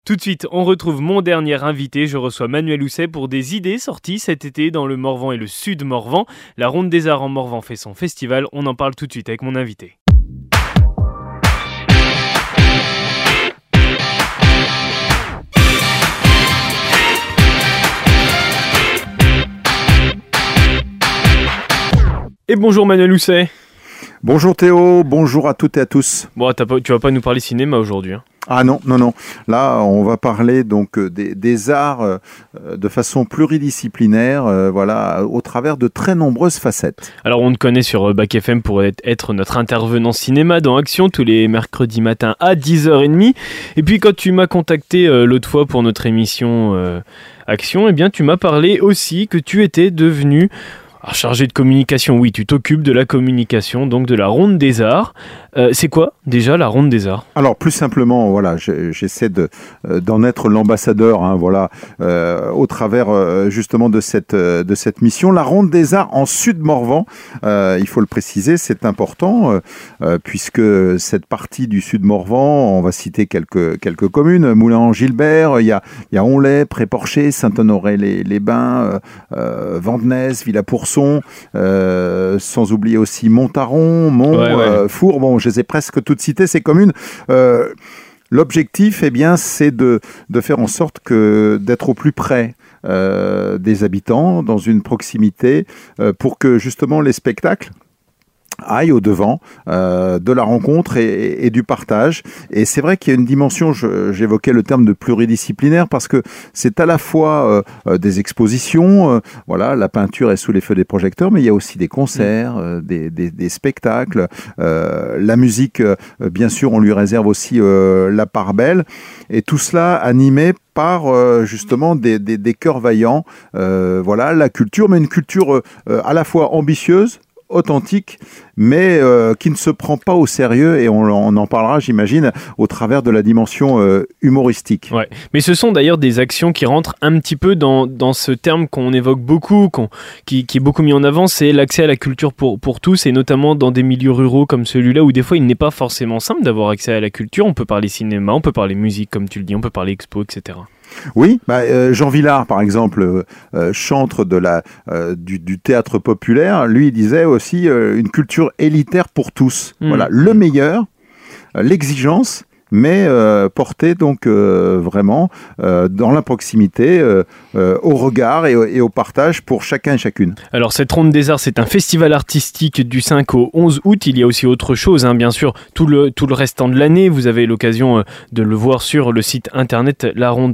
Tout de suite, on retrouve mon dernier invité. Je reçois Manuel Housset pour des idées sorties cet été dans le Morvan et le Sud Morvan. La Ronde des Arts en Morvan fait son festival. On en parle tout de suite avec mon invité. Et bonjour Manuel Housset. Bonjour Théo, bonjour à toutes et à tous. Bon, tu vas pas nous parler cinéma aujourd'hui, hein? Ah non. Là, on va parler donc des arts de façon pluridisciplinaire, au travers de très nombreuses facettes. Alors, on te connaît sur Bac FM pour être notre intervenant cinéma dans Action tous les mercredis matins à 10h30. Et puis, quand tu m'as contacté l'autre fois pour notre émission Action, eh bien, tu m'as parlé aussi que tu étais devenu chargé de communication. Oui, tu t'occupes de la communication, donc de la Ronde des Arts. C'est quoi déjà la Ronde des Arts ? Alors plus simplement, j'essaie d'en être l'ambassadeur, au travers justement de cette mission. La Ronde des Arts en Sud Morvan, il faut le préciser, c'est important puisque cette partie du Sud Morvan, on va citer quelques communes, Moulins-en-Gilbert, il y a Onlay, Pré-Porcher, Saint-Honoré-les-Bains, Vandenesse, Villa-Pourçon, sans oublier aussi Montaron, Mont, Four. Bon, je les ai presque toutes citées, ces communes. L'objectif, c'est de faire en sorte d'être au plus près des habitants, dans une proximité, pour que justement les spectacles aille au-devant de la rencontre et du partage. Et c'est vrai qu'il y a une dimension, j'évoquais le terme de pluridisciplinaire, parce que c'est à la fois des expositions, la peinture est sous les feux des projecteurs, mais il y a aussi des concerts, des spectacles, la musique, bien sûr, on lui réserve aussi la part belle, et tout cela animé par justement des cœurs vaillants, la culture, mais une culture à la fois ambitieuse, authentique, mais qui ne se prend pas au sérieux, et on en parlera, j'imagine, au travers de la dimension humoristique. Ouais. Mais ce sont d'ailleurs des actions qui rentrent un petit peu dans ce terme qu'on évoque beaucoup, qui est beaucoup mis en avant, c'est l'accès à la culture pour tous, et notamment dans des milieux ruraux comme celui-là, où des fois il n'est pas forcément simple d'avoir accès à la culture. On peut parler cinéma, on peut parler musique, comme tu le dis, on peut parler expo, etc. Oui, Jean Vilar, par exemple, chantre du théâtre populaire, lui il disait aussi une culture élitaire pour tous. Le meilleur, l'exigence, mais portée donc vraiment dans la proximité, au regard et au partage pour chacun et chacune. Alors cette Ronde des Arts, c'est un festival artistique du 5 au 11 août. Il y a aussi autre chose, bien sûr, tout le restant de l'année. Vous avez l'occasion de le voir sur le site internet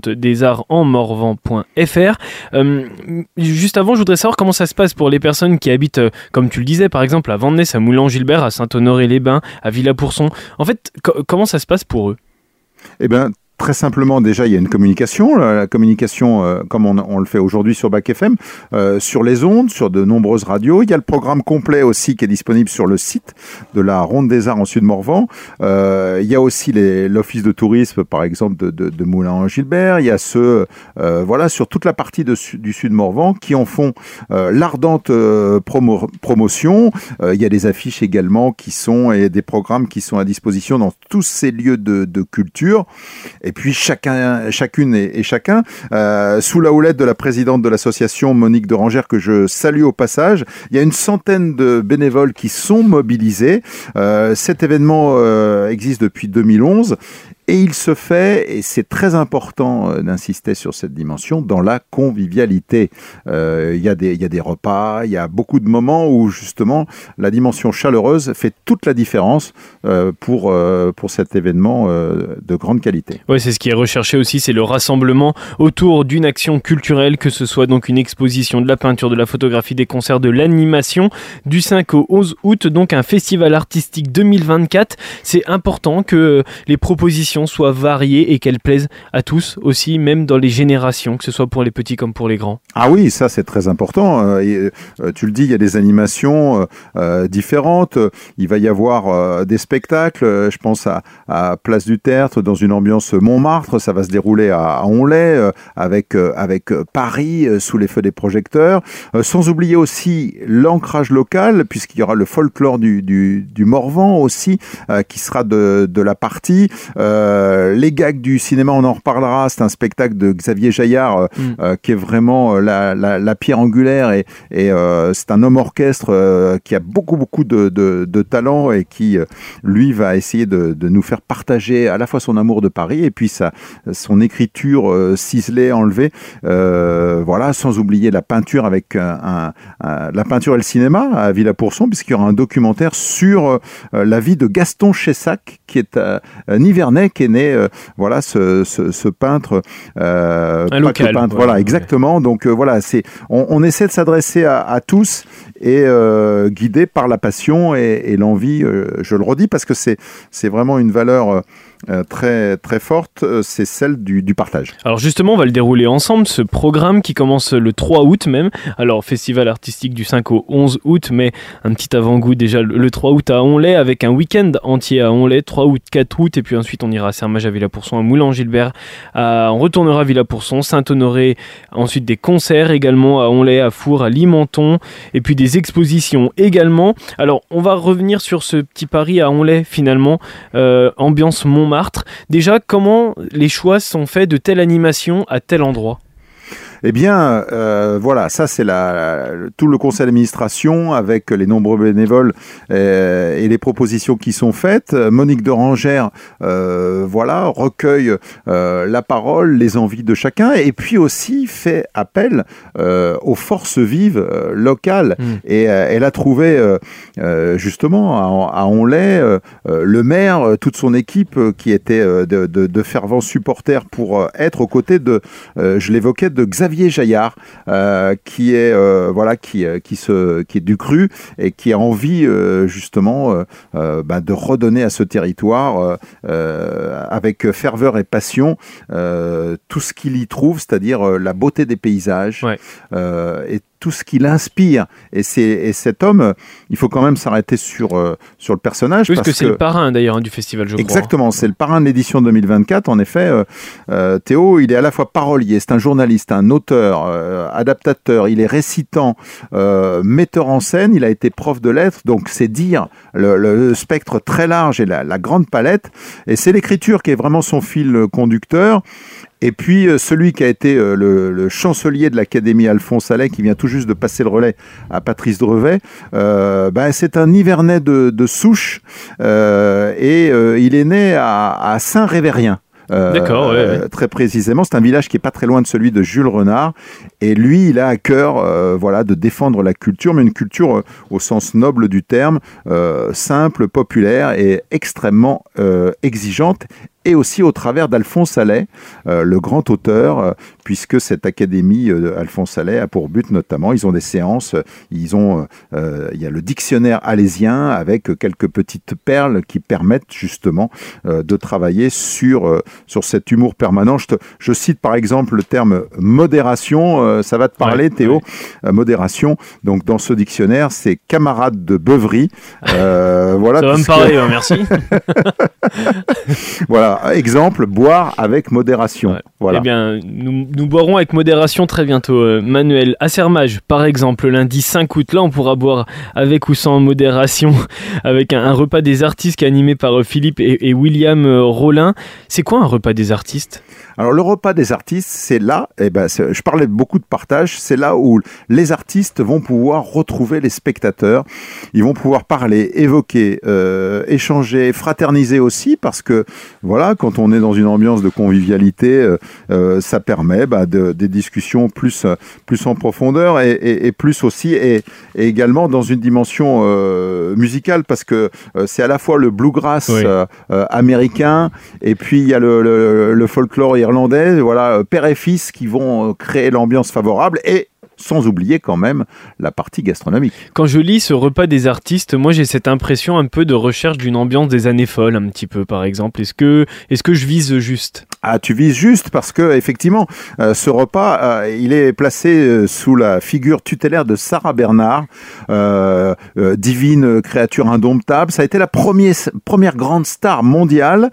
laronde-des-arts-en-morvan.fr. Juste avant, je voudrais savoir comment ça se passe pour les personnes qui habitent, comme tu le disais, par exemple à Vandenesse, à Moulins-en-Gilbert, à Saint-Honoré-les-Bains, à Villa-Pourçon. En fait, comment ça se passe pour eux ? Très simplement, déjà, il y a une communication. La communication, comme on le fait aujourd'hui sur Bac FM, sur les ondes, sur de nombreuses radios. Il y a le programme complet aussi qui est disponible sur le site de la Ronde des Arts en Sud-Morvan. Il y a aussi l'office de tourisme, par exemple, de Moulins-en-Gilbert. Il y a ceux, sur toute la partie du Sud-Morvan qui en font l'ardente promotion. Il y a des affiches également et des programmes qui sont à disposition dans tous ces lieux de culture. Et puis chacune et chacun, sous la houlette de la présidente de l'association, Monique de Rangère, que je salue au passage, il y a une centaine de bénévoles qui sont mobilisés. Cet événement existe depuis 2011. Et il se fait, et c'est très important d'insister sur cette dimension, dans la convivialité. Il y a des repas, il y a beaucoup de moments où justement la dimension chaleureuse fait toute la différence pour cet événement de grande qualité. Oui, c'est ce qui est recherché aussi, c'est le rassemblement autour d'une action culturelle, que ce soit donc une exposition, de la peinture, de la photographie, des concerts, de l'animation, du 5 au 11 août, donc un festival artistique 2024. C'est important que les propositions soient variées et qu'elles plaisent à tous aussi, même dans les générations, que ce soit pour les petits comme pour les grands. Ah oui, ça c'est très important. Tu le dis, il y a des animations différentes. Il va y avoir des spectacles. Je pense à Place du Tertre, dans une ambiance Montmartre. Ça va se dérouler à Onlay, avec Paris sous les feux des projecteurs. Sans oublier aussi l'ancrage local, puisqu'il y aura le folklore du Morvan aussi, qui sera de la partie. Les gags du cinéma, on en reparlera. C'est un spectacle de Xavier Jaillard qui est vraiment la pierre angulaire et c'est un homme orchestre qui a beaucoup de talent et qui, lui, va essayer de nous faire partager à la fois son amour de Paris et puis son écriture ciselée, enlevée. Voilà, sans oublier la peinture avec la peinture et le cinéma à Villa-Pourson, puisqu'il y aura un documentaire sur la vie de Gaston Chessac, qui est nivernais, qui est né, voilà, ce peintre. Un local. Peintre, voilà, exactement. Donc voilà, on essaie de s'adresser à tous et guidé par la passion et l'envie, je le redis, parce que c'est vraiment une valeur très, très forte, c'est celle du partage. Alors justement, on va le dérouler ensemble, ce programme qui commence le 3 août même. Alors, festival artistique du 5 au 11 août, mais un petit avant-goût déjà le 3 août à Onlay, avec un week-end entier à Onlay, 3 août, 4 août, et puis ensuite on ira à Sermage, à Villa-Pourson, à Moulin-Gilbert, on retournera à Villa-Pourson, Saint-Honoré, ensuite des concerts également à Onlay, à Four, à Limenton, et puis des expositions également. Alors, on va revenir sur ce petit Paris à Onlay finalement, ambiance Montmartre. Déjà, comment les choix sont faits de telle animation à tel endroit ? Eh bien, voilà, ça c'est tout le conseil d'administration avec les nombreux bénévoles et les propositions qui sont faites. Monique de Rangère, voilà, recueille la parole, les envies de chacun, et puis aussi fait appel aux forces vives locales. Et elle a trouvé justement à Onlay le maire, toute son équipe qui était de fervents supporters pour être aux côtés de, je l'évoquais, de Xavier Jaillard, qui est du cru et qui a envie justement de redonner à ce territoire avec ferveur et passion tout ce qu'il y trouve, c'est-à-dire la beauté des paysages et tout ce qui l'inspire. Et cet homme, il faut quand même s'arrêter sur le personnage. Parce que c'est le parrain d'ailleurs du festival, je crois. Exactement, c'est le parrain de l'édition 2024. En effet, Théo, il est à la fois parolier, c'est un journaliste, un auteur, adaptateur, il est récitant, metteur en scène, il a été prof de lettres, donc c'est dire le spectre très large et la grande palette. Et c'est l'écriture qui est vraiment son fil conducteur. Et puis, celui qui a été le chancelier de l'Académie Alphonse Allais, qui vient tout juste de passer le relais à Patrice Drevet, c'est un Nivernais de souche, et il est né à Saint-Révérien. D'accord, ouais. Très précisément, c'est un village qui est pas très loin de celui de Jules Renard, et lui, il a à cœur, de défendre la culture, mais une culture au sens noble du terme, simple, populaire et extrêmement exigeante. Et aussi au travers d'Alphonse Allais, le grand auteur, puisque cette académie Alphonse Allais a pour but notamment, ils ont des séances, il y a le dictionnaire alésien avec quelques petites perles qui permettent justement de travailler sur cet humour permanent. Je cite par exemple le terme modération, ça va te parler Théo, modération. Donc dans ce dictionnaire, c'est camarade de beuverie. Voilà, ça va me parler, merci. Voilà. Exemple, boire avec modération. Ouais. Voilà. Eh bien, nous boirons avec modération très bientôt. Manuel, à Sermage, par exemple, lundi 5 août, là, on pourra boire avec ou sans modération, avec un repas des artistes qui est animé par Philippe et William Rollin. C'est quoi un repas des artistes ? Alors, le repas des artistes, c'est là, je parlais beaucoup de partage, c'est là où les artistes vont pouvoir retrouver les spectateurs. Ils vont pouvoir parler, évoquer, échanger, fraterniser aussi, parce que, voilà, quand on est dans une ambiance de convivialité, ça permet des discussions plus en profondeur et plus aussi, et également dans une dimension musicale, parce que c'est à la fois le bluegrass américain, et puis il y a le folklore irlandais, voilà, père et fils qui vont créer l'ambiance favorable, et sans oublier quand même la partie gastronomique. Quand je lis ce repas des artistes, moi j'ai cette impression un peu de recherche d'une ambiance des années folles, un petit peu par exemple. Est-ce que je vise juste ? Ah, tu vises juste, parce que effectivement, ce repas, il est placé sous la figure tutélaire de Sarah Bernard, divine créature indomptable. Ça a été la première grande star mondiale,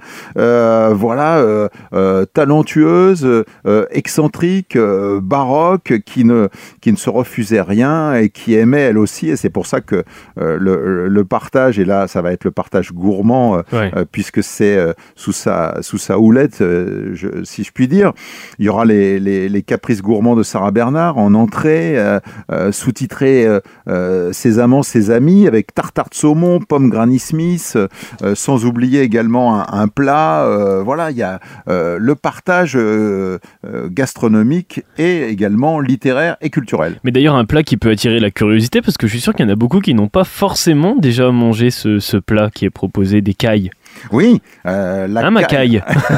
talentueuse, excentrique, baroque, qui qui ne se refusait rien et qui aimait elle aussi. Et c'est pour ça que le partage, et là, ça va être le partage gourmand, puisque c'est sous sa houlette, si je puis dire. Il y aura les caprices gourmands de Sarah Bernard en entrée, sous-titré Ses amants, ses amis, avec tartare de saumon, pommes Granny Smith, sans oublier également un plat. Voilà, il y a le partage gastronomique et également littéraire et culturel. Mais d'ailleurs, un plat qui peut attirer la curiosité, parce que je suis sûr qu'il y en a beaucoup qui n'ont pas forcément déjà mangé ce plat qui est proposé, des cailles. Oui, ma caille.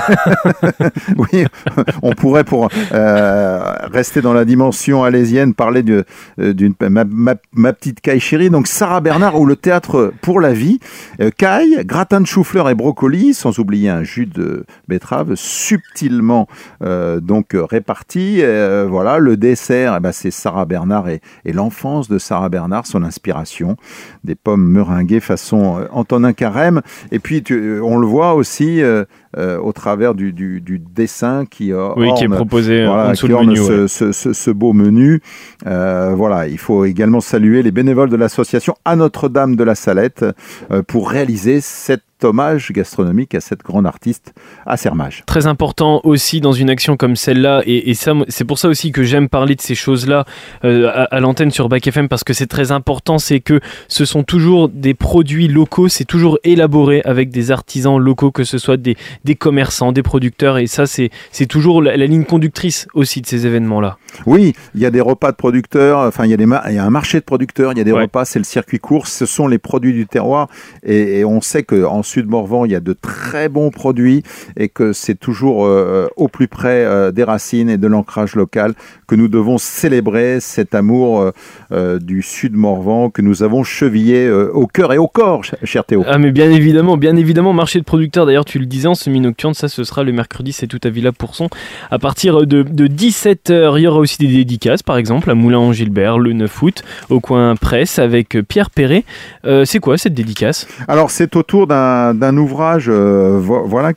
Oui, on pourrait, pour rester dans la dimension alésienne, parler d'une ma petite caille chérie. Donc Sarah Bernard ou le théâtre pour la vie. Caille, gratin de chou-fleur et brocoli, sans oublier un jus de betterave subtilement donc réparti. Voilà, le dessert, c'est Sarah Bernard et l'enfance de Sarah Bernard, son inspiration. Des pommes meringuées façon Antonin Carême. Et puis on le voit aussi au travers du dessin qui est proposé en dessous qui du menu. Ce beau menu. Voilà, il faut également saluer les bénévoles de l'association À Notre-Dame de la Salette pour réaliser cet hommage gastronomique à cette grande artiste à Sermage. Très important aussi dans une action comme celle-là, et ça, c'est pour ça aussi que j'aime parler de ces choses-là à l'antenne sur Back FM, parce que c'est très important, c'est que ce sont toujours des produits locaux, c'est toujours élaboré avec des artisans locaux, que ce soit des commerçants, des producteurs, et ça c'est toujours la ligne conductrice aussi de ces événements-là. Oui, il y a des repas de producteurs, enfin il y a un marché de producteurs, il y a des repas, c'est le circuit court, ce sont les produits du terroir, et on sait qu'en Sud-Morvan, il y a de très bons produits et que c'est toujours au plus près des racines et de l'ancrage local que nous devons célébrer cet amour du Sud-Morvan que nous avons chevillé au cœur et au corps, cher Théo. Ah mais bien évidemment, marché de producteurs, d'ailleurs tu le disais en semi-nocturne, ça ce sera le mercredi, c'est tout à Villa-Pourçon. À partir de 17h, il y aura aussi des dédicaces, par exemple à Moulins-en-Gilbert le 9 août, au coin presse avec Pierre Perret. C'est quoi cette dédicace ? Alors c'est autour d'un ouvrage voilà,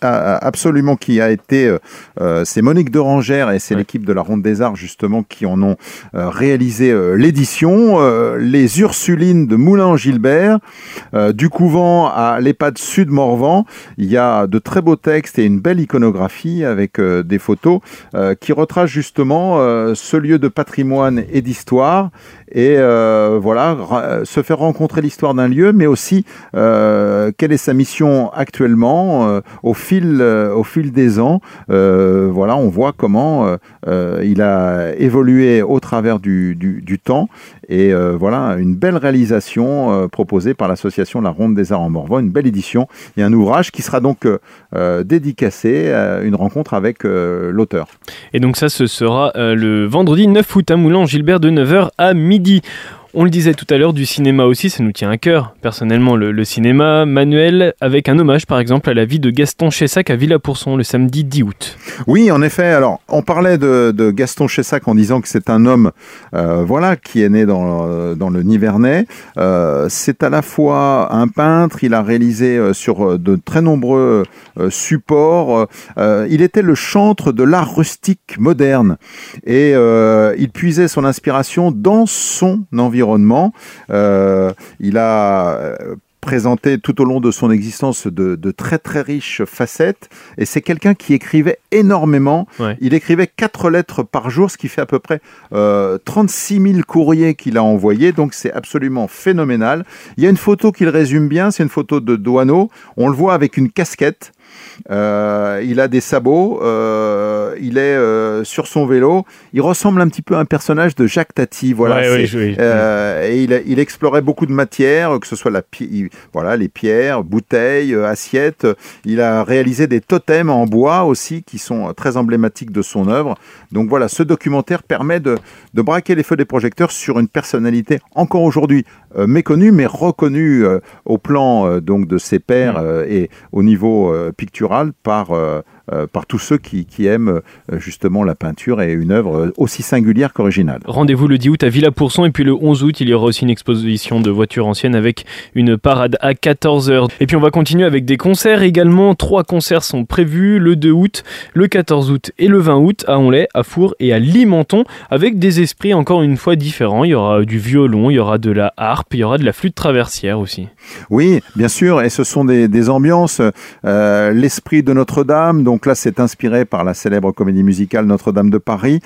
qui a été c'est Monique Dorangère et c'est l'équipe de la Ronde des Arts justement qui en ont réalisé l'édition, les Ursulines de Moulins-en-Gilbert, du couvent à l'EHPAD Sud-Morvan. Il y a de très beaux textes et une belle iconographie avec des photos qui retracent justement ce lieu de patrimoine et d'histoire, et voilà, se faire rencontrer l'histoire d'un lieu, mais aussi quelle est sa mission actuellement au fil des ans. Voilà, on voit comment il a évolué au travers du temps, et voilà, une belle réalisation proposée par l'association La Ronde des Arts en Morvan, une belle édition et un ouvrage qui sera donc dédicacé à une rencontre avec l'auteur. Et donc ça, ce sera le vendredi 9 août à Moulins-en-Gilbert de 9h à midi. On le disait tout à l'heure, du cinéma aussi, ça nous tient à cœur. Personnellement, le cinéma manuel, avec un hommage par exemple à la vie de Gaston Chessac à Villa-Pourçon le samedi 10 août. Oui, en effet. Alors, on parlait de Gaston Chessac en disant que c'est un homme voilà, qui est né dans le Nivernais. C'est à la fois un peintre, il a réalisé sur de très nombreux supports. Il était le chantre de l'art rustique moderne, et il puisait son inspiration dans son environnement. Il a présenté tout au long de son existence de très très riches facettes, et c'est quelqu'un qui écrivait énormément. Il écrivait 4 lettres par jour, ce qui fait à peu près 36 000 courriers qu'il a envoyés, donc c'est absolument phénoménal. Il y a une photo qui le résume bien, c'est une photo de Doineau, on le voit avec une casquette. Il a des sabots, il est sur son vélo, il ressemble un petit peu à un personnage de Jacques Tati, voilà. Et il explorait beaucoup de matières, que ce soit voilà, les pierres, bouteilles, assiettes. Il a réalisé des totems en bois aussi qui sont très emblématiques de son œuvre. Donc voilà, ce documentaire permet de braquer les feux des projecteurs sur une personnalité encore aujourd'hui méconnue, mais reconnue au plan donc de ses pairs et au niveau pictural par par tous ceux qui aiment justement la peinture et une œuvre aussi singulière qu'originale. Rendez-vous le 10 août à Villa-Pourson et puis le 11 août, il y aura aussi une exposition de voitures anciennes avec une parade à 14h. Et puis on va continuer avec des concerts également. 3 concerts sont prévus le 2 août, le 14 août et le 20 août à Onlay, à Four et à Limenton avec des esprits encore une fois différents. Il y aura du violon, il y aura de la harpe, il y aura de la flûte traversière aussi. Oui, bien sûr, et ce sont des ambiances. L'esprit de Notre-Dame, donc là c'est inspiré par la célèbre comédie musicale Notre-Dame de Paris,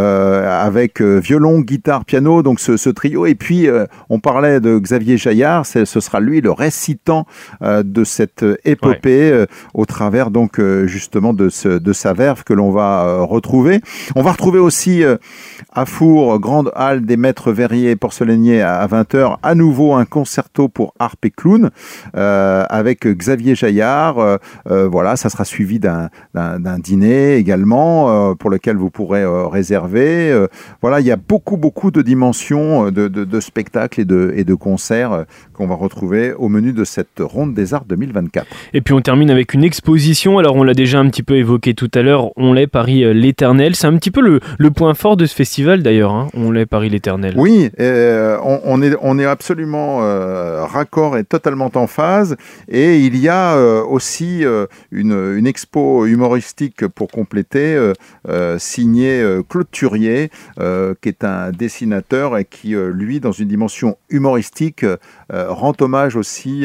avec violon, guitare, piano, donc ce trio. Et puis on parlait de Xavier Jaillard, ce sera lui le récitant de cette épopée au travers donc justement de sa verve que l'on va retrouver. On va retrouver aussi à Four, grande halle des maîtres verriers et porcelainiers à 20h, à nouveau un concerto pour harpe et clown avec Xavier Jaillard. Voilà, ça sera suivi d'un dîner également pour lequel vous pourrez réserver. Voilà, il y a beaucoup de dimensions de spectacles et de concerts qu'on va retrouver au menu de cette Ronde des Arts 2024. Et puis on termine avec une exposition. Alors on l'a déjà un petit peu évoqué tout à l'heure, Onlay Paris l'Éternel. C'est un petit peu le point fort de ce festival d'ailleurs, hein, Onlay Paris l'Éternel. Oui, on est absolument raccord et totalement en phase. Et il y a aussi une expo humoristique pour compléter, signée Claude Turier, qui est un dessinateur et qui, lui, dans une dimension humoristique, rend hommage aussi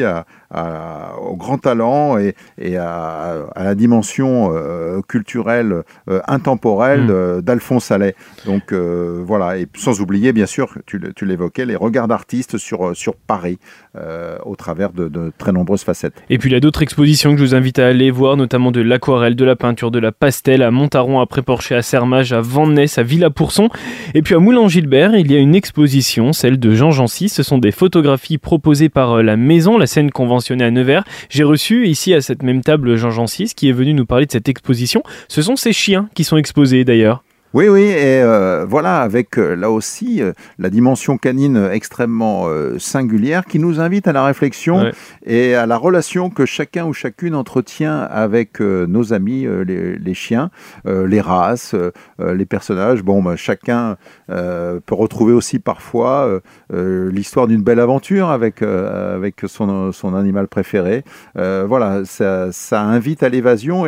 au grand talent et à la dimension culturelle intemporelle d'Alphonse Allais. Donc voilà, et sans oublier bien sûr, tu l'évoquais, les regards d'artistes sur Paris au travers de très nombreuses facettes. Et puis il y a d'autres expositions que je vous invite à aller voir, notamment de l'aquarelle, de la peinture, de la pastel à Montaron, à Pré-Porcher, à Sermage, à Vandenesse, à Villa-Pourson. Et puis à Moulins-Gilbert, il y a une exposition, celle de Jean Jancy. Ce sont des photographies proposées par la Maison, la scène conventionnée à Nevers. J'ai reçu ici à cette même table Jean Jancy, qui est venu nous parler de cette exposition. Ce sont ces chiens qui sont exposés d'ailleurs. Oui, et voilà, avec là aussi la dimension canine extrêmement singulière qui nous invite à la réflexion et à la relation que chacun ou chacune entretient avec nos amis, les chiens, les races, les personnages. Bon, chacun peut retrouver aussi parfois l'histoire d'une belle aventure avec son animal préféré. Voilà, ça invite à l'évasion et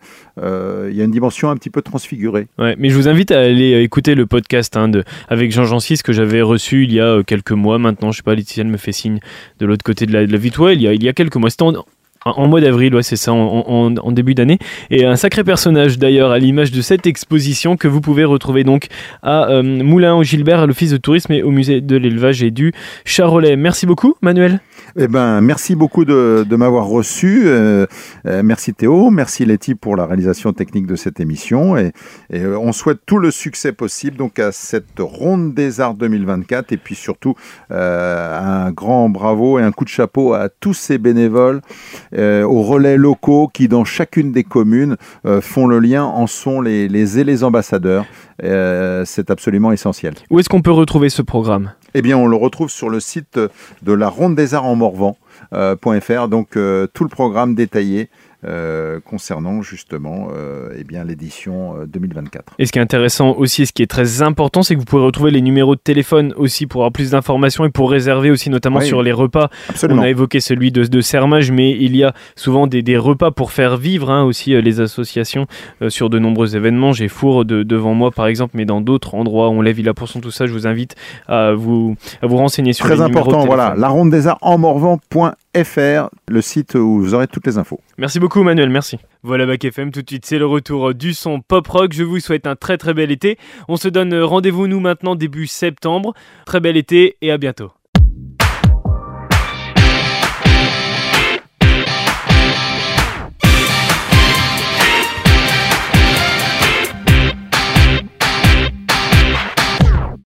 il y a une dimension un petit peu transfigurée. Ouais, mais je vous invite à aller écouter le podcast avec Jean Jancy que j'avais reçu il y a quelques mois maintenant. Je sais pas, Laetitia me fait signe de l'autre côté de la vitre. Ouais, il y a quelques mois. C'était en mois d'avril, ouais, c'est ça, en début d'année. Et un sacré personnage d'ailleurs à l'image de cette exposition que vous pouvez retrouver donc à Moulins-Gilbert, à l'Office de tourisme et au musée de l'élevage et du Charolais. Merci beaucoup, Manuel. Eh ben, merci beaucoup de m'avoir reçu. Merci Théo, merci Letty pour la réalisation technique de cette émission. Et on souhaite tout le succès possible donc à cette Ronde des Arts 2024. Et puis surtout, un grand bravo et un coup de chapeau à tous ces bénévoles, aux relais locaux qui, dans chacune des communes, font le lien, en sont les ambassadeurs. C'est absolument essentiel. Où est-ce qu'on peut retrouver ce programme ? Eh bien, on le retrouve sur le site de la Ronde des Arts en Morvan.fr, donc tout le programme détaillé concernant justement l'édition 2024. Et ce qui est intéressant aussi, et ce qui est très important, c'est que vous pouvez retrouver les numéros de téléphone aussi pour avoir plus d'informations et pour réserver aussi notamment sur les repas. Absolument. On a évoqué celui de Sermage, mais il y a souvent des repas pour faire vivre aussi les associations sur de nombreux événements. J'ai Four devant moi par exemple, mais dans d'autres endroits, on lève Villa-Pourson, tout ça, je vous invite à vous renseigner sur les numéros de téléphone. Très important, voilà, la Ronde des Arts en Morvan.fr, le site où vous aurez toutes les infos. Merci beaucoup Manuel, merci. Voilà Bac FM, tout de suite c'est le retour du son pop rock. Je vous souhaite un très très bel été. On se donne rendez-vous nous maintenant début septembre. Très bel été et à bientôt.